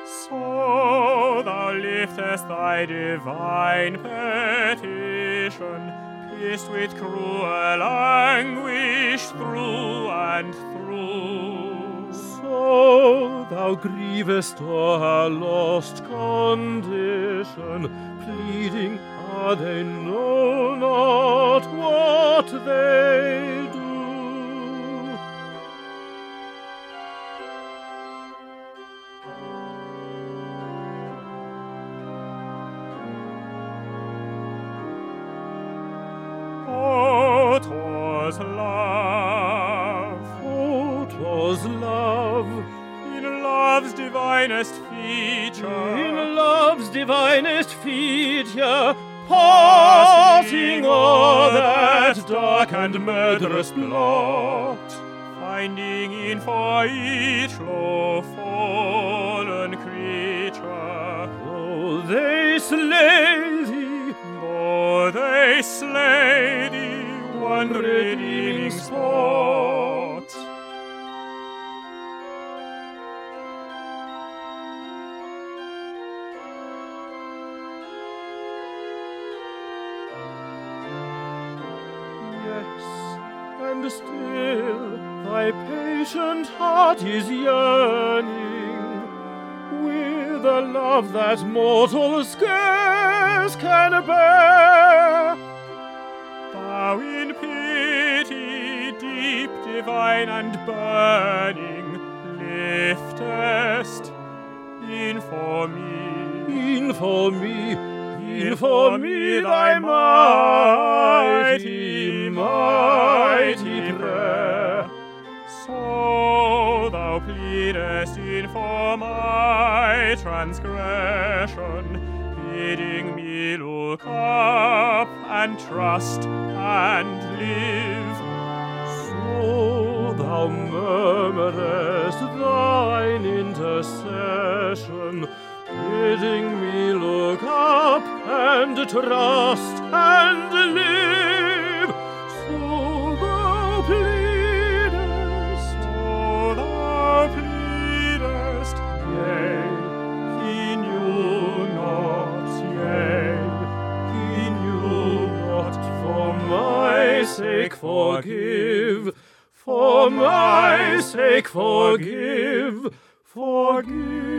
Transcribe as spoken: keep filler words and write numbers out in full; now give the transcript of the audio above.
So thou liftest thy divine petition, pierced with cruel anguish through and through. So thou grievest o'er her lost condition, pleading, ah, they know not what they do. Oh, 'twas love, Oh, 'twas love, in love's divinest feature, in love's divinest feature, passing o'er that dark and murderous blot, finding in for each low fallen creature, though they slay thee, though they slay thee, one redeeming spot. Yes, and still thy patient heart is yearning with a love that mortal scarce can bear. Thou in pity deep, divine, and burning, liftest in for me, In for me, in for me thy mighty, mighty prayer. So thou pleadest in for my transgression, bidding me look up and trust and live. So thou murmurest thine intercession, bidding me look up and trust and live. So thou pleadest, So thou pleadest, yea, he knew not, yea, he knew not. For my sake forgive, for my sake forgive, forgive.